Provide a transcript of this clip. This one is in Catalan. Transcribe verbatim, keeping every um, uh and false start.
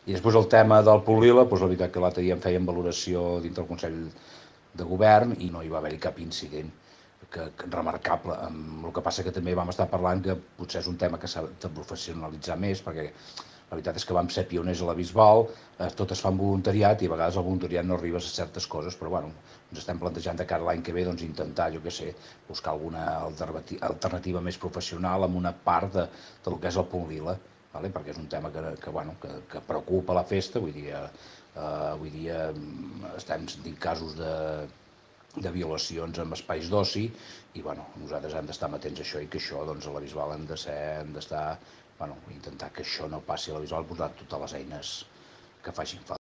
I després el tema del Polila, doncs la veritat que l'altre dia en feien valoració dintre del Consell de Govern i no hi va haver-hi cap incident que, que remarcable. El que passa que també vam estar parlant que potser és un tema que s'ha de professionalitzar més, perquè la veritat és que vam ser pioners a la Bisbal, eh, tot es fa en voluntariat i a vegades el voluntariat no arribes a certes coses, però bueno, ens estem plantejant de cara a l'any que ve doncs, intentar, jo què sé, buscar alguna alternativa més professional amb una part de, del que és el punt lila, vale? Perquè és un tema que, que, bueno, que, que preocupa la festa, vull dir, eh, avui dia estem sentint casos de, de violacions en espais d'oci i bueno, nosaltres hem d'estar atents a això i que això doncs, a la Bisbal hem de ser, hem d'estar, bueno, intentar que això no passi a la Bisbal, posar totes les eines que facin falta.